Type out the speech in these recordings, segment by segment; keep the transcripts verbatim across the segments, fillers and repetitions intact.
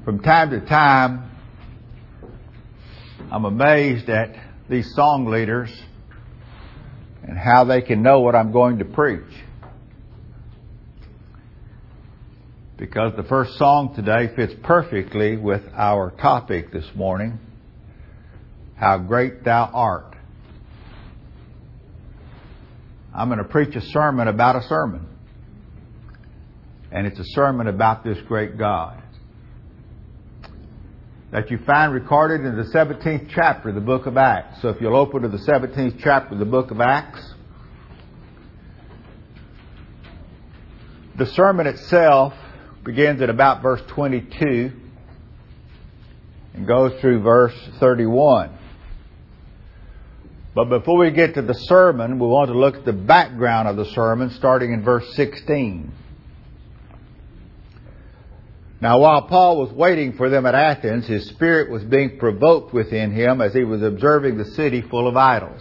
From time to time, I'm amazed at these song leaders and how they can know what I'm going to preach. Because the first song today fits perfectly with our topic this morning, How Great Thou Art. I'm going to preach a sermon about a sermon. And it's a sermon about this great God that you find recorded in the seventeenth chapter of the book of Acts. So if you'll open to the seventeenth chapter of the book of Acts, the sermon itself begins at about verse twenty-two and goes through verse thirty-one. But before we get to the sermon, we want to look at the background of the sermon starting in verse sixteen. Now, while Paul was waiting for them at Athens, his spirit was being provoked within him as he was observing the city full of idols.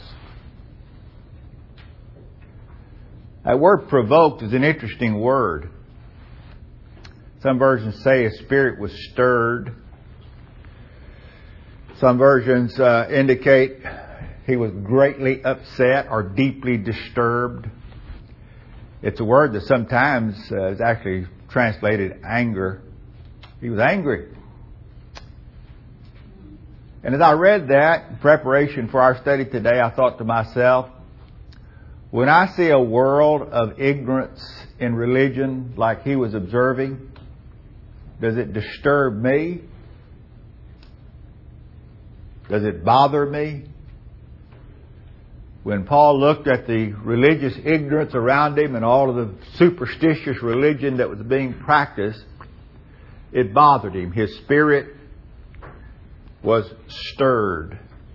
That word provoked is an interesting word. Some versions say his spirit was stirred. Some versions uh, indicate he was greatly upset or deeply disturbed. It's a word that sometimes uh, is actually translated anger. He was angry. And as I read that in preparation for our study today, I thought to myself, when I see a world of ignorance in religion like he was observing, does it disturb me? Does it bother me? When Paul looked at the religious ignorance around him and all of the superstitious religion that was being practiced, it bothered him. His spirit was stirred.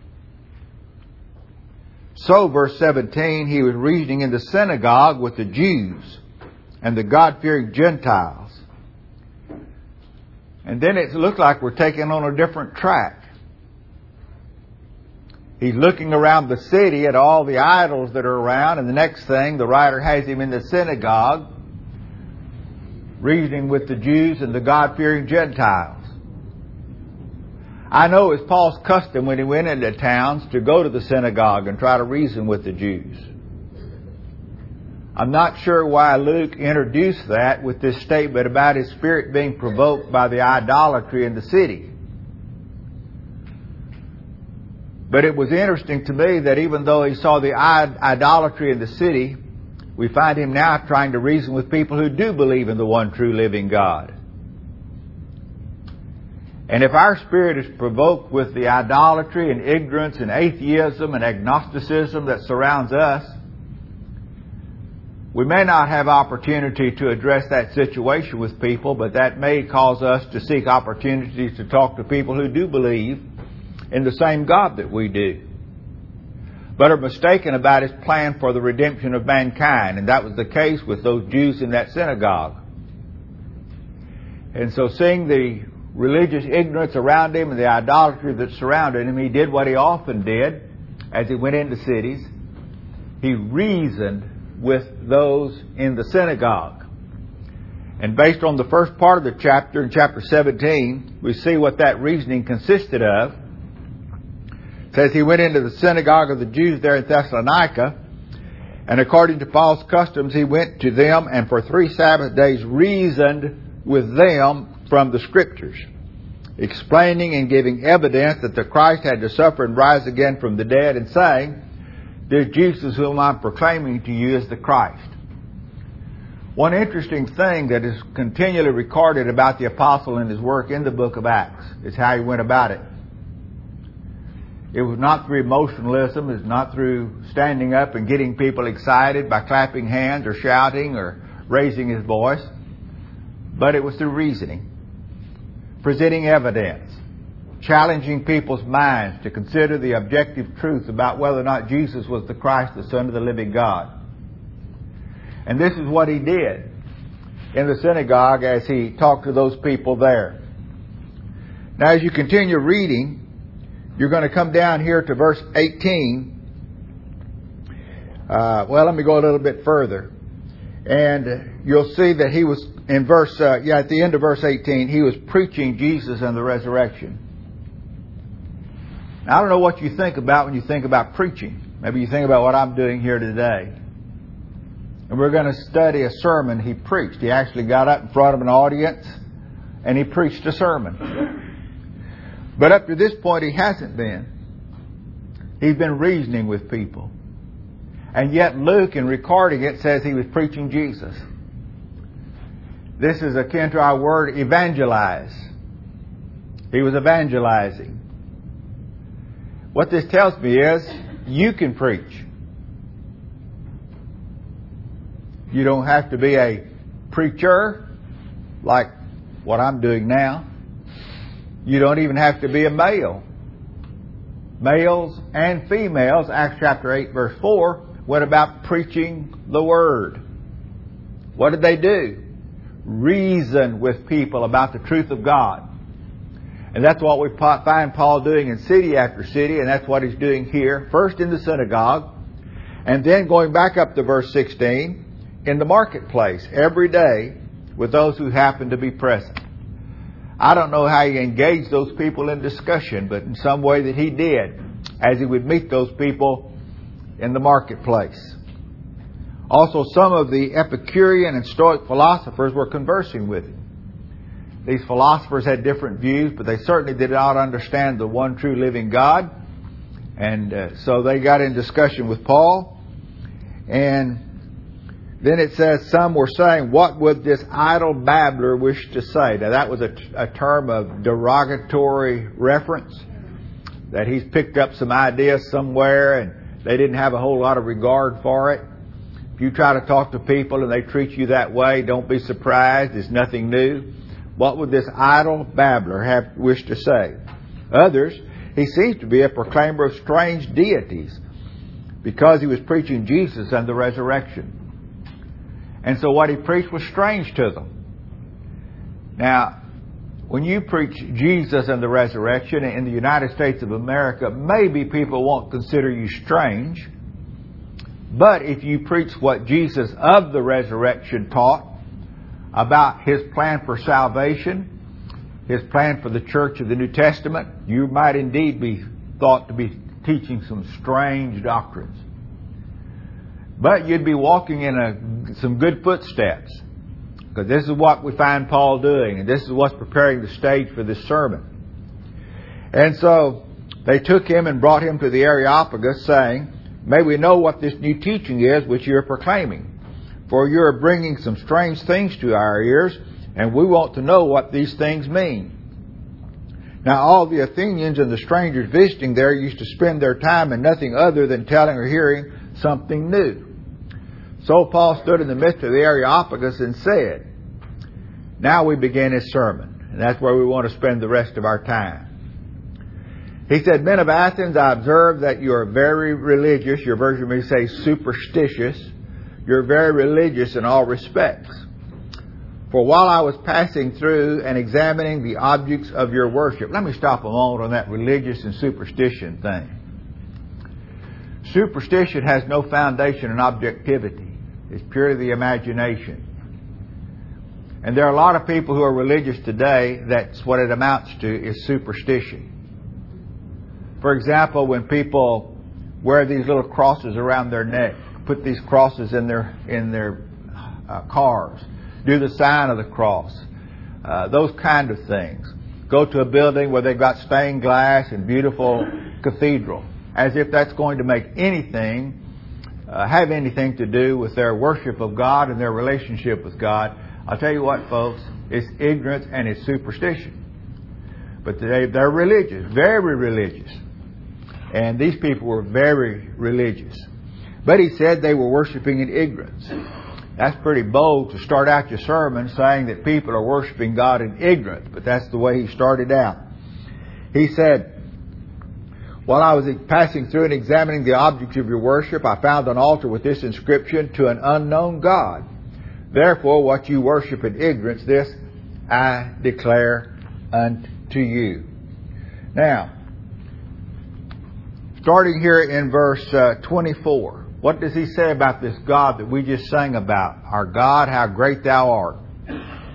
So, verse seventeen, he was reasoning in the synagogue with the Jews and the God-fearing Gentiles. And then it looked like we're taking on a different track. He's looking around the city at all the idols that are around, and the next thing, the writer has him in the synagogue, reasoning with the Jews and the God-fearing Gentiles. I know it's Paul's custom when he went into towns to go to the synagogue and try to reason with the Jews. I'm not sure why Luke introduced that with this statement about his spirit being provoked by the idolatry in the city. But it was interesting to me that even though he saw the idolatry in the city, we find him now trying to reason with people who do believe in the one true living God. And if our spirit is provoked with the idolatry and ignorance and atheism and agnosticism that surrounds us, we may not have opportunity to address that situation with people, but that may cause us to seek opportunities to talk to people who do believe in the same God that we do, but are mistaken about His plan for the redemption of mankind. And that was the case with those Jews in that synagogue. And so seeing the religious ignorance around him and the idolatry that surrounded him, he did what he often did as he went into cities. He reasoned with those in the synagogue. And based on the first part of the chapter, in chapter seventeen, we see what that reasoning consisted of. It says he went into the synagogue of the Jews there in Thessalonica, and according to Paul's customs, he went to them and for three Sabbath days reasoned with them from the Scriptures, explaining and giving evidence that the Christ had to suffer and rise again from the dead, and saying, "This Jesus whom I'm proclaiming to you is the Christ." One interesting thing that is continually recorded about the apostle and his work in the book of Acts is how he went about it. It was not through emotionalism. It's not through standing up and getting people excited by clapping hands or shouting or raising his voice. But it was through reasoning, presenting evidence, challenging people's minds to consider the objective truth about whether or not Jesus was the Christ, the Son of the living God. And this is what he did in the synagogue as he talked to those people there. Now, as you continue reading, you're going to come down here to verse eighteen. Uh, well, let me go a little bit further. And you'll see that he was in verse, uh, yeah, at the end of verse eighteen, he was preaching Jesus and the resurrection. Now, I don't know what you think about when you think about preaching. Maybe you think about what I'm doing here today. And we're going to study a sermon he preached. He actually got up in front of an audience and he preached a sermon. But up to this point, he hasn't been. He's been reasoning with people. And yet Luke, in recording it, says he was preaching Jesus. This is akin to our word evangelize. He was evangelizing. What this tells me is, you can preach. You don't have to be a preacher like what I'm doing now. You don't even have to be a male. Males and females, Acts chapter eight verse four, went about preaching the Word. What did they do? Reason with people about the truth of God. And that's what we find Paul doing in city after city, and that's what he's doing here. First in the synagogue, and then going back up to verse sixteen, in the marketplace every day with those who happen to be present. I don't know how he engaged those people in discussion, but in some way that he did, as he would meet those people in the marketplace. Also, some of the Epicurean and Stoic philosophers were conversing with him. These philosophers had different views, but they certainly did not understand the one true living God. And uh, so they got in discussion with Paul. And then it says, some were saying, what would this idle babbler wish to say? Now that was a, a term of derogatory reference, that he's picked up some ideas somewhere and they didn't have a whole lot of regard for it. If you try to talk to people and they treat you that way, don't be surprised. It's nothing new. What would this idle babbler have wished to say? Others, he seems to be a proclaimer of strange deities because he was preaching Jesus and the resurrection. And so what he preached was strange to them. Now, when you preach Jesus and the resurrection in the United States of America, maybe people won't consider you strange. But if you preach what Jesus of the resurrection taught about His plan for salvation, His plan for the church of the New Testament, you might indeed be thought to be teaching some strange doctrines. But you'd be walking in a, some good footsteps. Because this is what we find Paul doing. And this is what's preparing the stage for this sermon. And so they took him and brought him to the Areopagus, saying, may we know what this new teaching is which you are proclaiming. For you are bringing some strange things to our ears, and we want to know what these things mean. Now all the Athenians and the strangers visiting there used to spend their time in nothing other than telling or hearing something new. So Paul stood in the midst of the Areopagus and said, now we begin his sermon. And that's where we want to spend the rest of our time. He said, men of Athens, I observe that you are very religious. Your version may say superstitious. You're very religious in all respects. For while I was passing through and examining the objects of your worship. Let me stop a moment on that religious and superstition thing. Superstition has no foundation in objectivity. It's purely the imagination. And there are a lot of people who are religious today, that's what it amounts to, is superstition. For example, when people wear these little crosses around their neck, put these crosses in their in their uh, cars, do the sign of the cross, uh, those kind of things. Go to a building where they've got stained glass and beautiful cathedral, as if that's going to make anything, uh, have anything to do with their worship of God and their relationship with God. I'll tell you what, folks, it's ignorance and it's superstition. But they, they're religious, very religious. And these people were very religious. But he said they were worshiping in ignorance. That's pretty bold to start out your sermon saying that people are worshiping God in ignorance. But that's the way he started out. He said, while I was passing through and examining the objects of your worship, I found an altar with this inscription, to an unknown God. Therefore, what you worship in ignorance, this I declare unto you. Now, starting here in verse uh, twenty-four, what does he say about this God that we just sang about? Our God, how great thou art.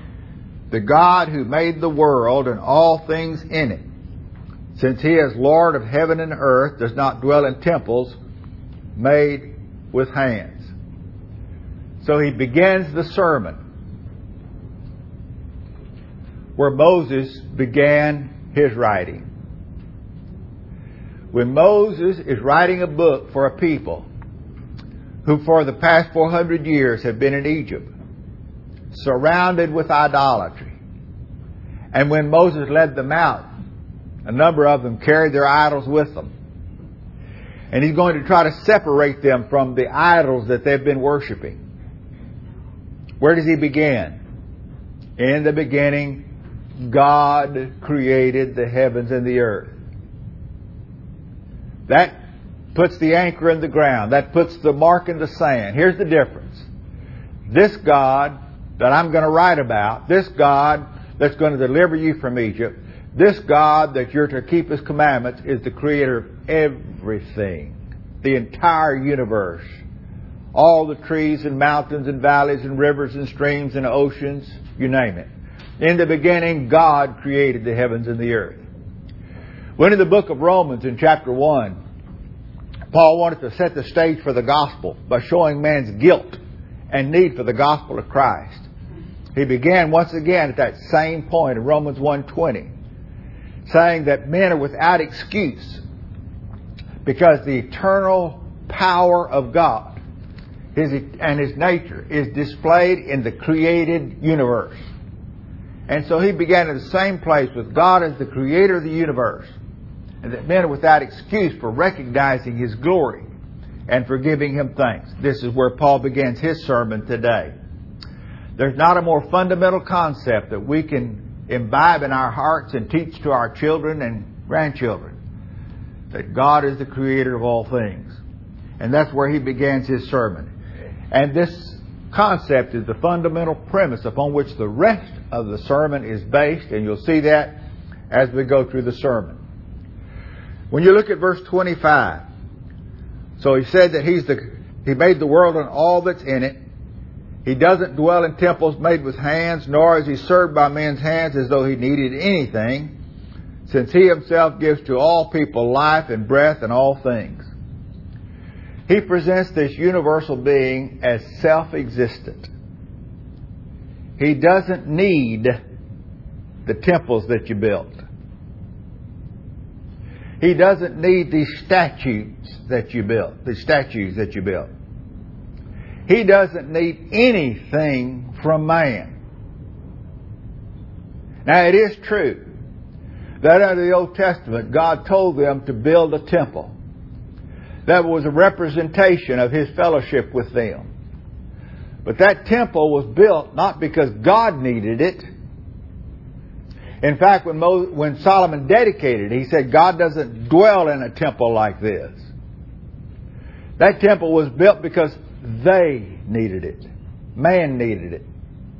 the God who made the world and all things in it, since He is Lord of heaven and earth, does not dwell in temples made with hands. So he begins the sermon where Moses began his writing. When Moses is writing a book for a people who for the past four hundred years have been in Egypt, surrounded with idolatry. And when Moses led them out, a number of them carried their idols with them. And he's going to try to separate them from the idols that they've been worshiping. Where does he begin? In the beginning, God created the heavens and the earth. That puts the anchor in the ground. That puts the mark in the sand. Here's the difference. This God that I'm going to write about, this God that's going to deliver you from Egypt, this God that you're to keep His commandments, is the creator of everything. The entire universe. All the trees and mountains and valleys and rivers and streams and oceans, you name it. In the beginning, God created the heavens and the earth. When in the book of Romans in chapter one, Paul wanted to set the stage for the gospel by showing man's guilt and need for the gospel of Christ. He began once again at that same point in Romans one twenty, saying that men are without excuse because the eternal power of God His, and His nature is displayed in the created universe. And so he began in the same place with God as the creator of the universe, and that men are without excuse for recognizing His glory and for giving Him thanks. This is where Paul begins his sermon today. There's not a more fundamental concept that we can imbibe in our hearts and teach to our children and grandchildren, that God is the creator of all things. And that's where he begins his sermon. And this concept is the fundamental premise upon which the rest of the sermon is based, and you'll see that as we go through the sermon. When you look at verse twenty-five, so he said that he's the he made the world and all that's in it. He doesn't dwell in temples made with hands, nor is he served by men's hands as though he needed anything, since he himself gives to all people life and breath and all things. He presents this universal being as self-existent. He doesn't need the temples that you built. He doesn't need these statues that you built, the statues that you built. He doesn't need anything from man. Now, it is true that under the Old Testament, God told them to build a temple that was a representation of His fellowship with them. But that temple was built not because God needed it. In fact, when, Mo, when Solomon dedicated it, he said, God doesn't dwell in a temple like this. That temple was built because they needed it. Man needed it.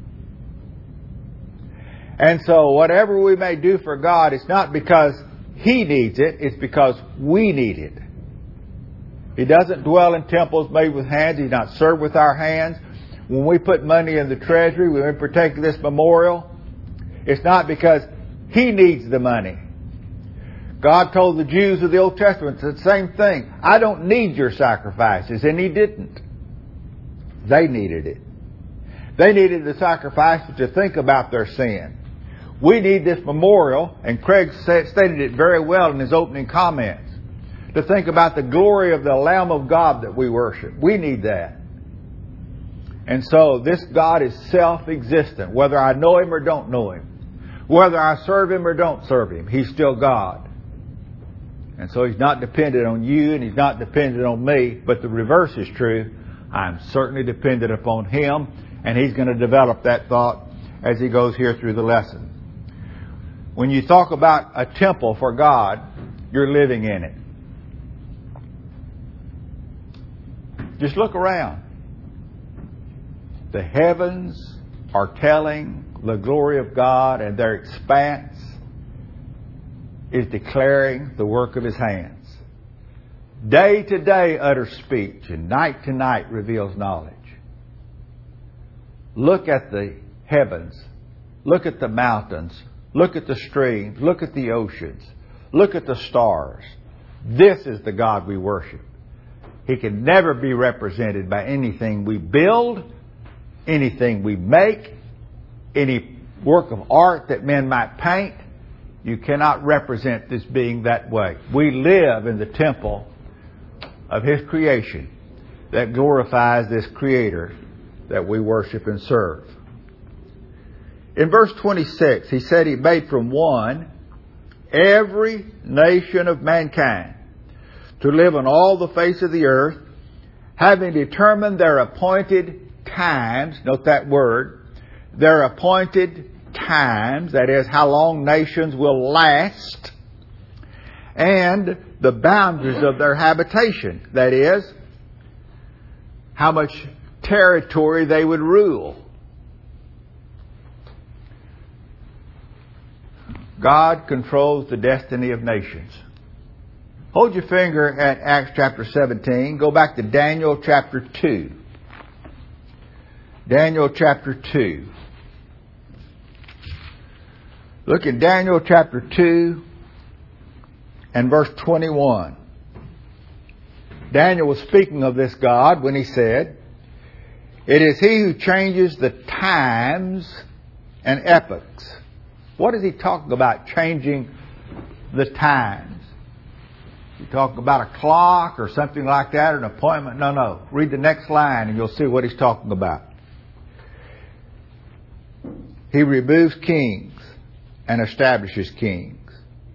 And so whatever we may do for God, it's not because He needs it, it's because we need it. He doesn't dwell in temples made with hands. He's not served with our hands. When we put money in the treasury, when we partake of this memorial, it's not because He needs the money. God told the Jews of the Old Testament the same thing. I don't need your sacrifices. And He didn't. They needed it. They needed the sacrifices to think about their sin. We need this memorial, and Craig stated it very well in his opening comments, to think about the glory of the Lamb of God that we worship. We need that. And so this God is self-existent. Whether I know Him or don't know Him, whether I serve Him or don't serve Him, He's still God. And so He's not dependent on you, and He's not dependent on me. But the reverse is true. I'm certainly dependent upon Him, and He's going to develop that thought as he goes here through the lesson. When you talk about a temple for God, you're living in it. Just look around. The heavens are telling the glory of God, and their expanse is declaring the work of His hands. Day to day utters speech, and night to night reveals knowledge. Look at the heavens Look at the mountains. Look at the streams. Look at the oceans. Look at the stars. This is the God we worship. He can never be represented by anything we build, anything we make, any work of art that men might paint. You cannot represent this being that way. We live in the temple of His creation that glorifies this Creator that we worship and serve. In verse twenty-six, He said He made from one every nation of mankind to live on all the face of the earth, having determined their appointed times, note that word, their appointed times, that is, how long nations will last, and the boundaries of their habitation, that is, how much territory they would rule. God controls the destiny of nations. Hold your finger at Acts chapter seventeen. Go back to Daniel chapter two. Daniel chapter two. Look at Daniel chapter two and verse twenty-one. Daniel was speaking of this God when he said, "It is He who changes the times and epochs." What is he talking about, changing the times? You talk about a clock or something like that, or an appointment? No, no. Read the next line and you'll see what he's talking about. He removes kings and establishes kings.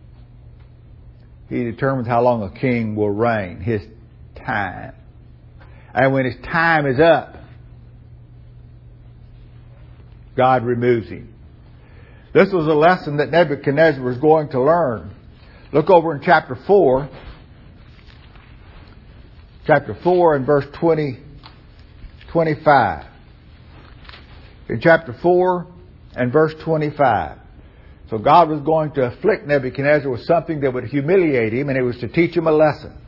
He determines how long a king will reign, his time. And when his time is up, God removes him. This was a lesson that Nebuchadnezzar was going to learn. Look over in chapter four. Chapter four and verse twenty, twenty-five. In chapter four and verse twenty-five. So God was going to afflict Nebuchadnezzar with something that would humiliate him, and it was to teach him a lesson.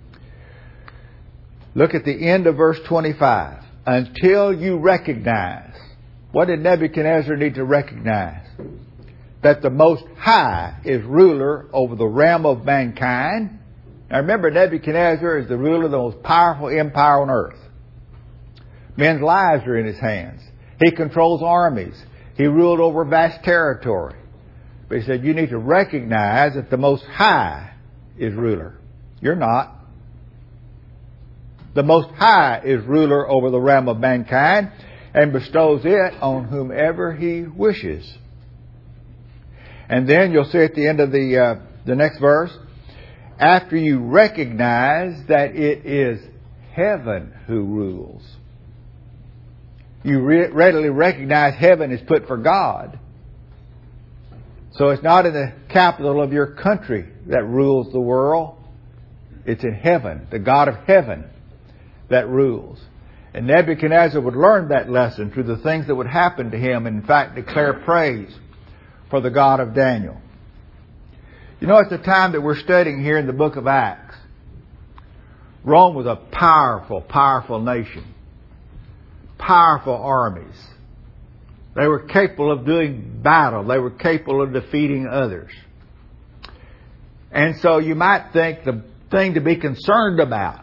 Look at the end of verse twenty-five. Until you recognize. What did Nebuchadnezzar need to recognize? That the Most High is ruler over the realm of mankind. Now remember, Nebuchadnezzar is the ruler of the most powerful empire on earth. Men's lives are in his hands. He controls armies. He ruled over vast territory. But he said, you need to recognize that the Most High is ruler. You're not. The Most High is ruler over the realm of mankind and bestows it on whomever He wishes. And then you'll see at the end of the uh, the next verse, after you recognize that it is heaven who rules. You re- readily recognize heaven is put for God. So it's not in the capital of your country that rules the world. It's in heaven, the God of heaven that rules. And Nebuchadnezzar would learn that lesson through the things that would happen to him and in fact declare praise for the God of Daniel. You know, at the time that we're studying here in the book of Acts, Rome was a powerful, powerful nation. Powerful armies. They were capable of doing battle. They were capable of defeating others. And so you might think the thing to be concerned about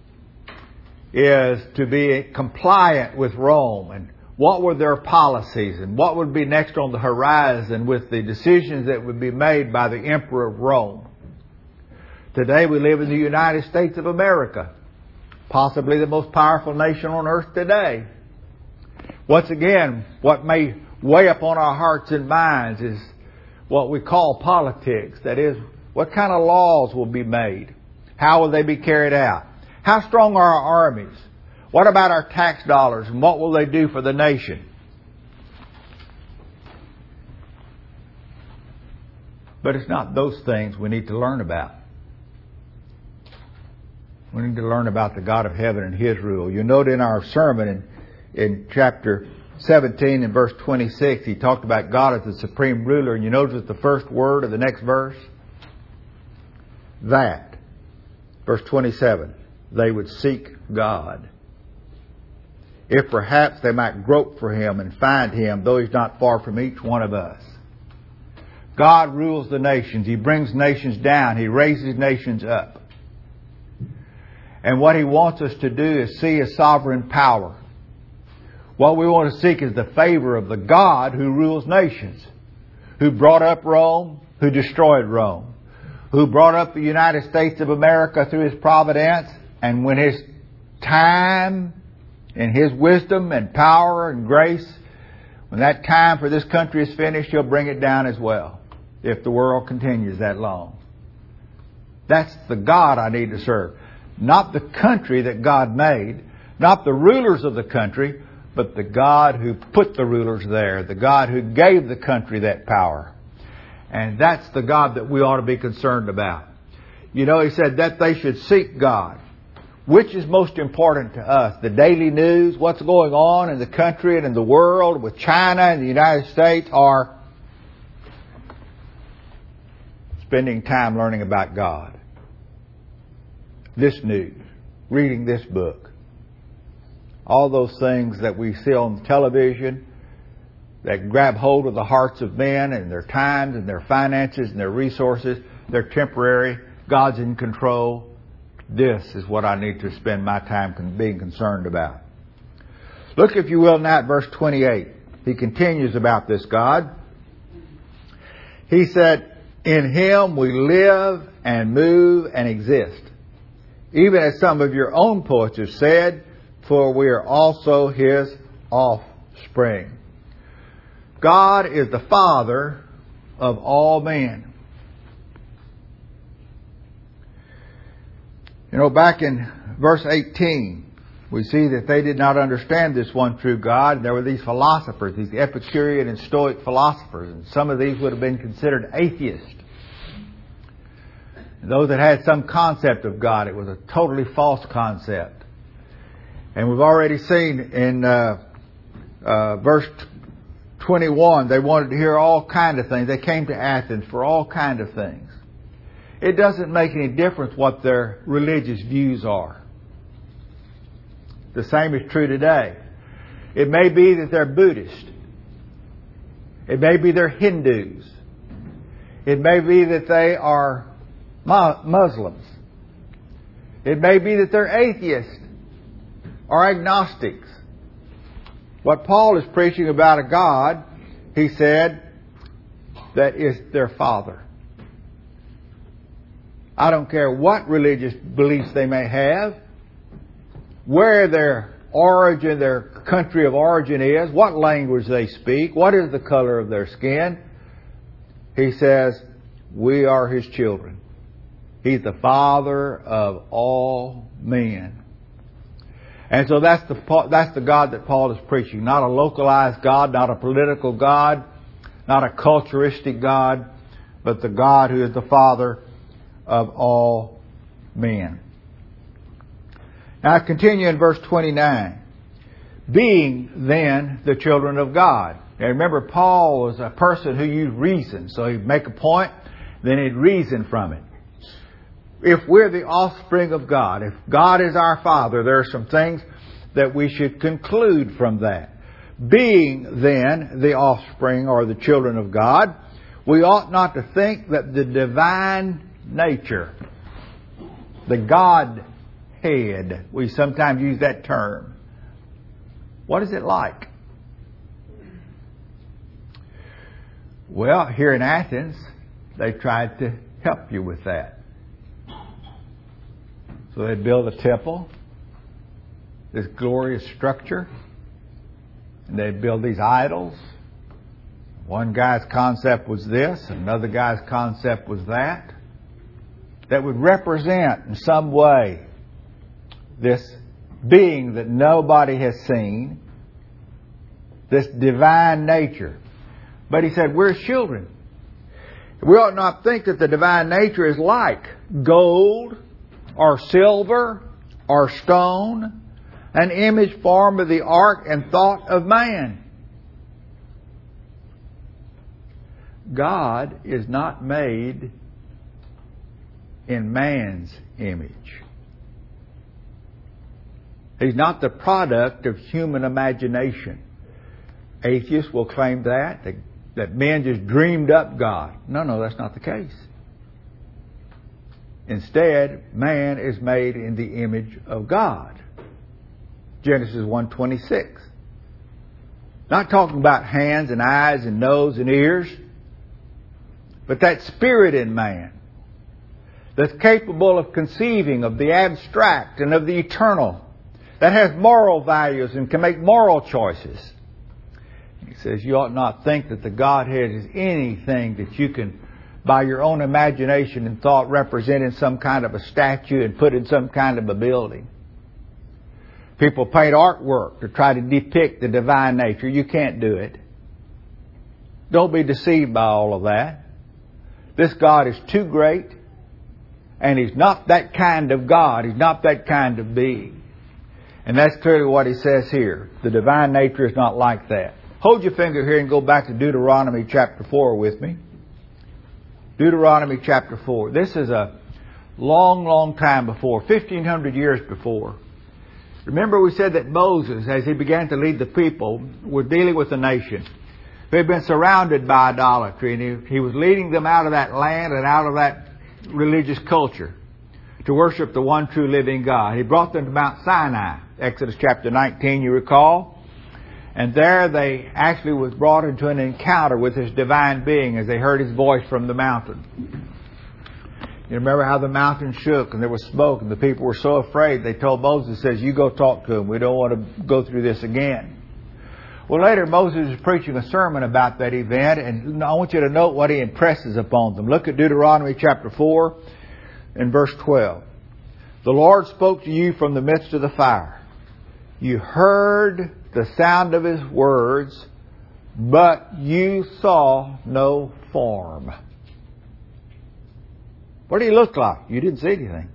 is to be compliant with Rome and what were their policies and what would be next on the horizon with the decisions that would be made by the Emperor of Rome. Today we live in the United States of America, possibly the most powerful nation on earth today. Once again, what may weigh upon our hearts and minds is what we call politics. That is, what kind of laws will be made? How will they be carried out? How strong are our armies? What about our tax dollars and what will they do for the nation? But it's not those things we need to learn about. We need to learn about the God of heaven and His rule. You note in our sermon in, in chapter seventeen and verse twenty-six, he talked about God as the supreme ruler. And you notice the first word of the next verse? That. Verse twenty-seven. They would seek God. if perhaps they might grope for Him and find Him, though He's not far from each one of us. God rules the nations. He brings nations down. He raises nations up. And what He wants us to do is see His sovereign power. What we want to seek is the favor of the God who rules nations, who brought up Rome, who destroyed Rome, who brought up the United States of America through His providence, and when His time and His wisdom and power and grace, when that time for this country is finished, He'll bring it down as well, if the world continues that long. That's the God I need to serve. Not the country that God made, not the rulers of the country, but the God who put the rulers there, the God who gave the country that power. And that's the God that we ought to be concerned about. You know, He said that they should seek God. Which is most important to us? The daily news, what's going on in the country and in the world with China and the United States, or spending time learning about God? This news, reading this book, all those things that we see on television that grab hold of the hearts of men and their times and their finances and their resources, they're temporary. God's in control. This is what I need to spend my time being concerned about. Look, if you will, now at verse twenty-eight. He continues about this God. He said, "In Him we live and move and exist, even as some of your own poets have said, for we are also His offspring." God is the Father of all men. You know, back in verse eighteen, we see that they did not understand this one true God. There were these philosophers, these Epicurean and Stoic philosophers, and some of these would have been considered atheists. Those that had some concept of God, it was a totally false concept. And we've already seen in uh, uh, verse twenty-one, they wanted to hear all kind of things. They came to Athens for all kind of things. It doesn't make any difference what their religious views are. The same is true today. It may be that they're Buddhist. It may be they're Hindus. It may be that they are Muslims. It may be that they're atheists or agnostics. What Paul is preaching about a God, he said, that is their Father. I don't care what religious beliefs they may have, where their origin, their country of origin is, what language they speak, what is the color of their skin. He says, we are His children. He's the Father of all men. And so that's the that's the God that Paul is preaching. Not a localized God, not a political God, not a culturistic God, but the God who is the Father of all men. Now I continue in verse twenty-nine. Being then the children of God. Now remember, Paul was a person who used reason. So he'd make a point, then he'd reason from it. If we're the offspring of God, if God is our Father, there are some things that we should conclude from that. Being then the offspring or the children of God, we ought not to think that the divine nature, the Godhead, we sometimes use that term. What is it like? Well, here in Athens, they tried to help you with that. So they'd build a temple, this glorious structure, and they'd build these idols. One guy's concept was this, another guy's concept was that, that would represent in some way this being that nobody has seen, this divine nature. But he said, we're children. We ought not think that the divine nature is like gold or silver or stone, an image formed of the art and thought of man. God is not made in man's image. He's not the product of human imagination. Atheists will claim that, that, that men just dreamed up God. No, no, that's not the case. Instead, man is made in the image of God. Genesis one twenty-six. Not talking about hands and eyes and nose and ears, but that spirit in man that's capable of conceiving of the abstract and of the eternal, that has moral values and can make moral choices. He says you ought not think that the Godhead is anything that you can, by your own imagination and thought, represent in some kind of a statue and put in some kind of a building. People paint artwork to try to depict the divine nature. You can't do it. Don't be deceived by all of that. This God is too great, and He's not that kind of God. He's not that kind of being. And that's clearly what He says here. The divine nature is not like that. Hold your finger here and go back to Deuteronomy chapter four with me. Deuteronomy chapter four. This is a long, long time before, fifteen hundred years before. Remember we said that Moses, as he began to lead the people, was dealing with a nation. They had been surrounded by idolatry, and he, he was leading them out of that land and out of that religious culture to worship the one true living God. He brought them to Mount Sinai, Exodus chapter nineteen, you recall. And there they actually was brought into an encounter with His divine being as they heard His voice from the mountain. You remember how the mountain shook and there was smoke and the people were so afraid they told Moses, says, you go talk to them. We don't want to go through this again. Well, later Moses is preaching a sermon about that event, and I want you to note what he impresses upon them. Look at Deuteronomy chapter four and verse twelve. The Lord spoke to you from the midst of the fire. You heard the sound of His words, but you saw no form. What did He look like? You didn't see anything.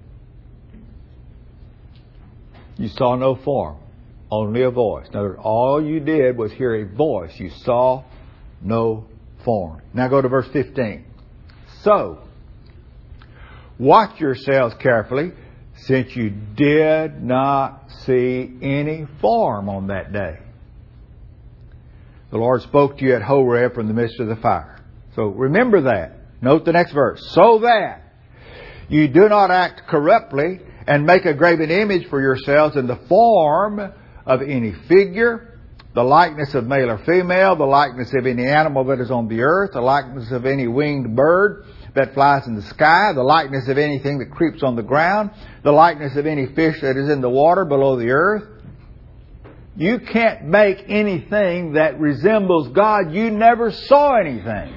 You saw no form, only a voice. In other words, all you did was hear a voice. You saw no form. Now go to verse fifteen. So, watch yourselves carefully, since you did not see any form on that day. The Lord spoke to you at Horeb from the midst of the fire. So remember that. Note the next verse. So that you do not act corruptly and make a graven image for yourselves in the form of any figure, the likeness of male or female, the likeness of any animal that is on the earth, the likeness of any winged bird that flies in the sky, the likeness of anything that creeps on the ground, the likeness of any fish that is in the water below the earth. You can't make anything that resembles God. You never saw anything.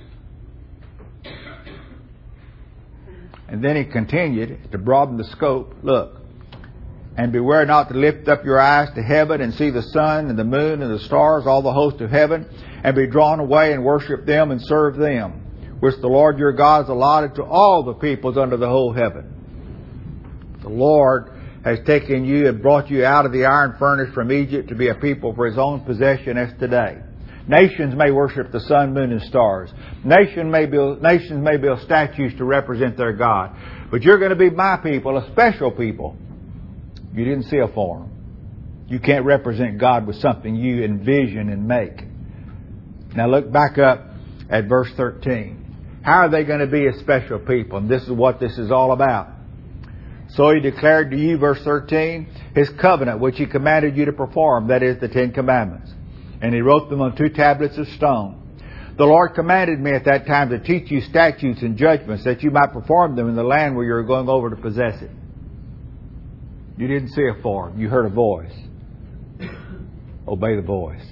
And then he continued to broaden the scope. Look, and beware not to lift up your eyes to heaven and see the sun and the moon and the stars, all the host of heaven, and be drawn away and worship them and serve them, which the Lord your God has allotted to all the peoples under the whole heaven. The Lord has taken you and brought you out of the iron furnace from Egypt to be a people for His own possession as today. Nations may worship the sun, moon, and stars. Nation may build, nations may build statues to represent their God. But you're going to be my people, a special people. You didn't see a form. You can't represent God with something you envision and make. Now look back up at verse thirteen. How are they going to be a special people? And this is what this is all about. So He declared to you, verse thirteen, His covenant which He commanded you to perform, that is the Ten Commandments. And He wrote them on two tablets of stone. The Lord commanded me at that time to teach you statutes and judgments, that you might perform them in the land where you are going over to possess it. You didn't see a form. You heard a voice. Obey the voice.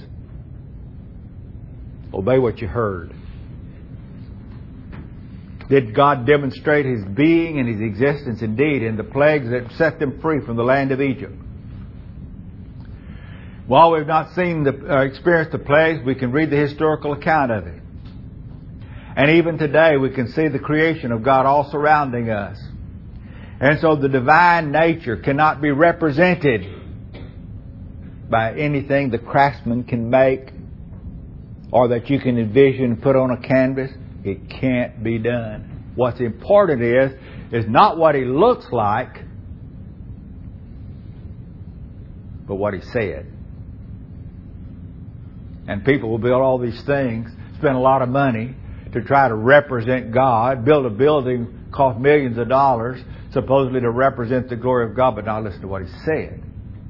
Obey what you heard. Did God demonstrate His being and His existence indeed in the plagues that set them free from the land of Egypt? While we've not seen the uh, experienced the plagues, we can read the historical account of it. And even today we can see the creation of God all surrounding us. And so the divine nature cannot be represented by anything the craftsman can make or that you can envision and put on a canvas. It can't be done. What's important is, is not what He looks like, but what He said. And people will build all these things, spend a lot of money to try to represent God, build a building, cost millions of dollars, supposedly to represent the glory of God, but not listen to what He said.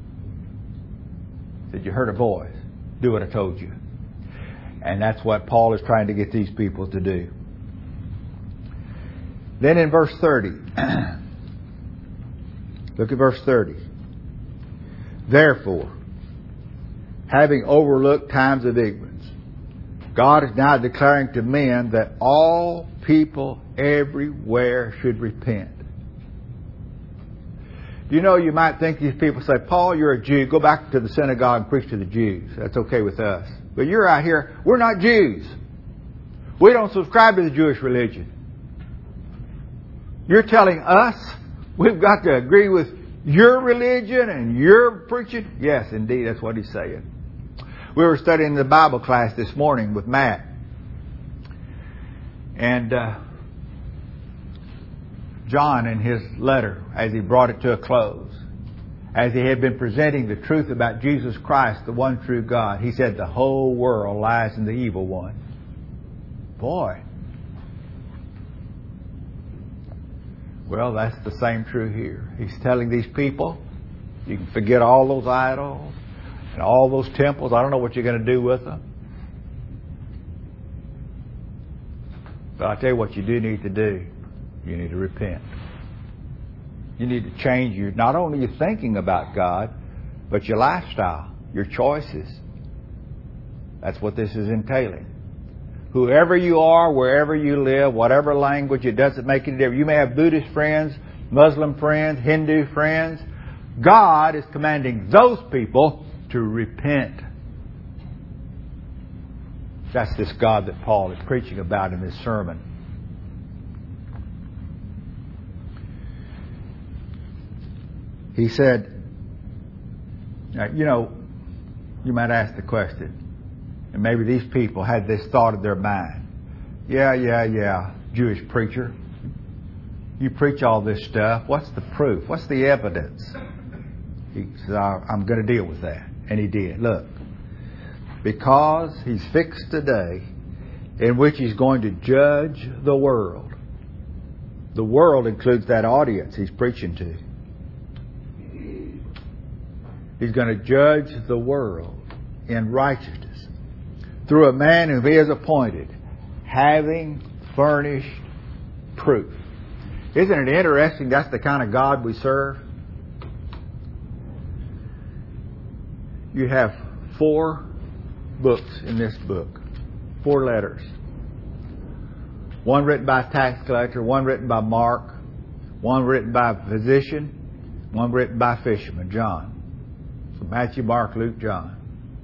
He said, you heard a voice. Do what I told you. And that's what Paul is trying to get these people to do. Then in verse thirty, look at verse thirty. Therefore, having overlooked times of ignorance, God is now declaring to men that all people everywhere should repent. You know, you might think these people say, Paul, you're a Jew. Go back to the synagogue and preach to the Jews. That's okay with us. But you're out here. We're not Jews. We don't subscribe to the Jewish religion. You're telling us we've got to agree with your religion and your preaching? Yes, indeed, that's what he's saying. We were studying the Bible class this morning with Matt. And uh, John, in his letter, as he brought it to a close, as he had been presenting the truth about Jesus Christ, the one true God, he said the whole world lies in the evil one. Boy. Well, that's the same true here. He's telling these people, you can forget all those idols and all those temples. I don't know what you're going to do with them. But I'll tell you what you do need to do. You need to repent. You need to change your, not only your thinking about God, but your lifestyle, your choices. That's what this is entailing. Whoever you are, wherever you live, whatever language, it doesn't make any difference. You may have Buddhist friends, Muslim friends, Hindu friends. God is commanding those people to repent. That's this God that Paul is preaching about in this sermon. He said, you know, you might ask the question, and maybe these people had this thought in their mind. Yeah, yeah, yeah, Jewish preacher. You preach all this stuff. What's the proof? What's the evidence? He said, I'm going to deal with that. And he did. Look, because he's fixed a day in which he's going to judge the world. The world includes that audience he's preaching to. He's going to judge the world in righteousness through a man whom he has appointed, having furnished proof. Isn't it interesting that's the kind of God we serve? You have four books in this book. Four letters. One written by a tax collector, one written by Mark, one written by a physician, one written by a fisherman, John. So Matthew, Mark, Luke, John.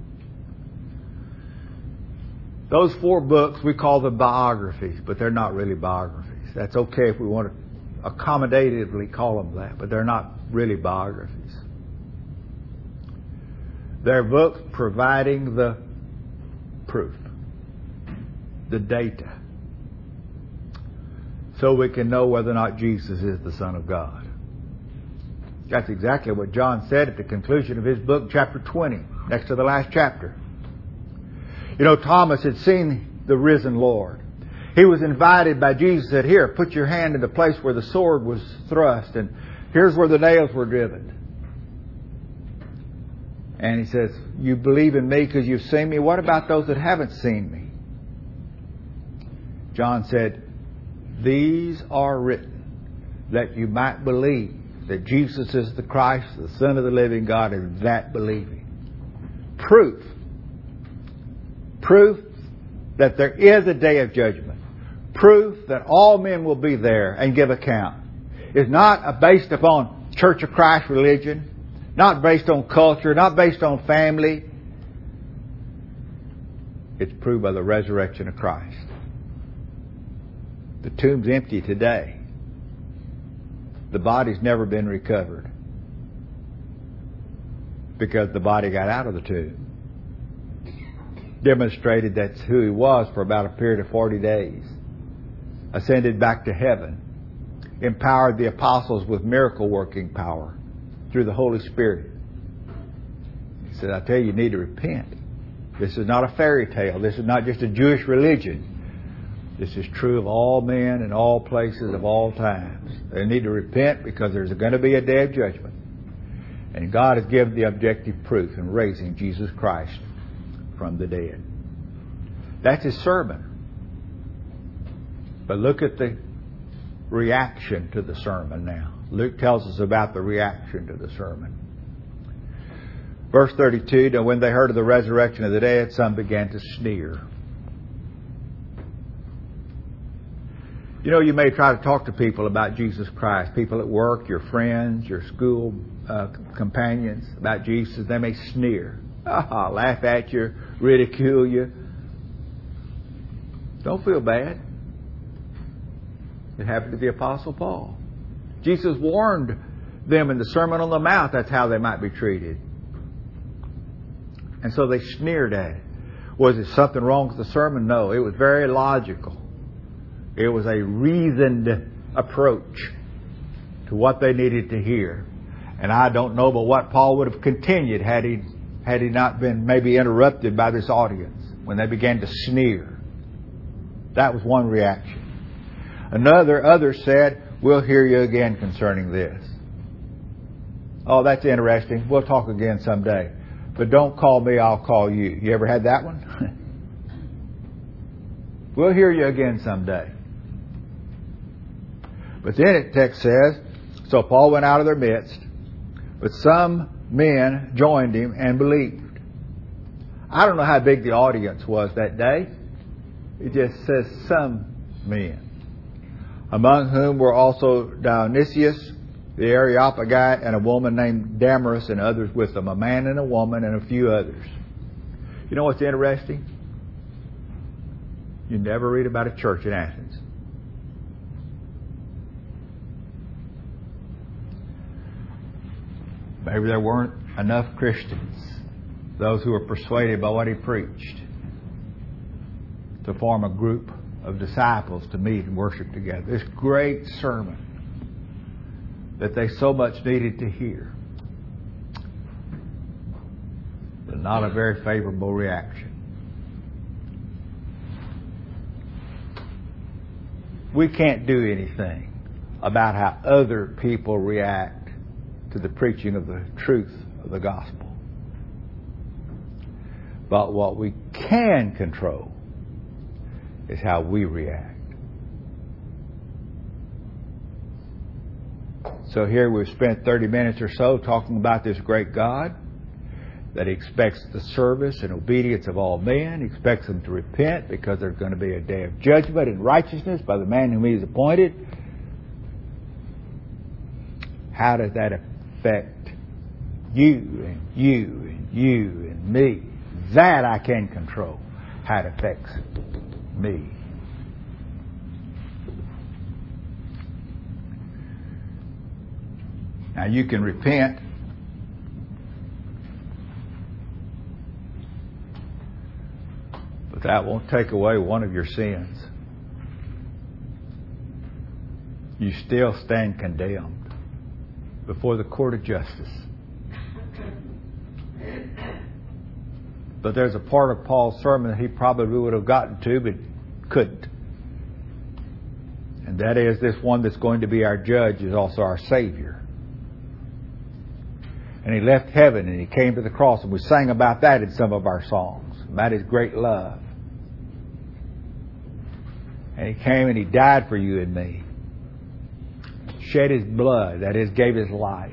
Those four books, we call them biographies, but they're not really biographies. That's okay if we want to accommodatively call them that, but they're not really biographies. They're books providing the proof, the data, so we can know whether or not Jesus is the Son of God. That's exactly what John said at the conclusion of his book, chapter twenty, next to the last chapter. You know, Thomas had seen the risen Lord. He was invited by Jesus, said, here, put your hand in the place where the sword was thrust, and here's where the nails were driven. And he says, you believe in me because you've seen me? What about those that haven't seen me? John said, these are written that you might believe that Jesus is the Christ, the Son of the living God, and that believing. Proof. Proof that there is a day of judgment. Proof that all men will be there and give account. It's not based upon Church of Christ religion, not based on culture, not based on family. It's proved by the resurrection of Christ. The tomb's empty today. The body's never been recovered because the body got out of the tomb. Demonstrated that's who he was for about a period of forty days. Ascended back to heaven. Empowered the apostles with miracle working power through the Holy Spirit. said, I tell you, you need to repent. This is not a fairy tale. This is not just a Jewish religion. This is true of all men and all places of all times. They need to repent because there's going to be a day of judgment. And God has given the objective proof in raising Jesus Christ from the dead. That's His sermon. But look at the reaction to the sermon now. Luke tells us about the reaction to the sermon. Verse thirty-two, now when they heard of the resurrection of the dead, some began to sneer. You know, you may try to talk to people about Jesus Christ, people at work, your friends, your school uh, companions, about Jesus. They may sneer, ah, laugh at you, ridicule you. Don't feel bad. It happened to the Apostle Paul. Jesus warned them in the Sermon on the Mount that's how they might be treated. And so they sneered at it. Was there something wrong with the sermon? No, it was very logical. It was a reasoned approach to what they needed to hear. And I don't know but what Paul would have continued had he had he not been maybe interrupted by this audience when they began to sneer. That was one reaction. Another, others said, we'll hear you again concerning this. Oh, that's interesting. We'll talk again someday. But don't call me, I'll call you. You ever had that one? We'll hear you again someday. But then the text says, so Paul went out of their midst, but some men joined him and believed. I don't know how big the audience was that day. It just says some men. Among whom were also Dionysius, the Areopagite, and a woman named Damaris, and others with them, a man and a woman and a few others. You know what's interesting? You never read about a church in Athens. Maybe there weren't enough Christians, those who were persuaded by what he preached, to form a group of disciples to meet and worship together. This great sermon that they so much needed to hear. But not a very favorable reaction. We can't do anything about how other people react to the preaching of the truth of the gospel. But what we can control is how we react. So here we've spent thirty minutes or so talking about this great God that He expects the service and obedience of all men. He expects them to repent because there's going to be a day of judgment and righteousness by the man whom He has appointed. How does that affect you and you and you and me? That I can control. How it affects me. Now you can repent, but that won't take away one of your sins. You still stand condemned before the court of justice. But there's a part of Paul's sermon that he probably would have gotten to, but couldn't. And that is, this one that's going to be our judge is also our Savior. And He left heaven and He came to the cross, and we sang about that in some of our songs, about His great love. And He came and He died for you and me. Shed His blood, that is, gave His life.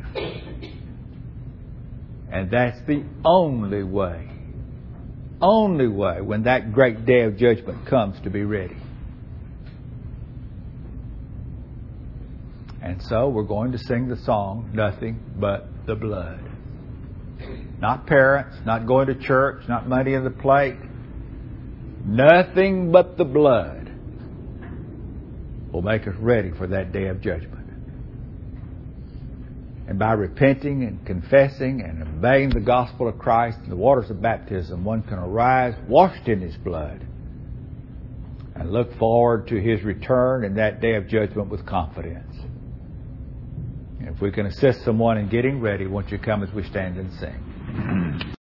And that's the only way, only way when that great day of judgment comes to be ready. And so we're going to sing the song, Nothing But the Blood. Not parents, not going to church, not money in the plate. Nothing but the blood will make us ready for that day of judgment. And by repenting and confessing and obeying the gospel of Christ and the waters of baptism, one can arise washed in His blood and look forward to His return and that day of judgment with confidence. And if we can assist someone in getting ready, won't you come as we stand and sing?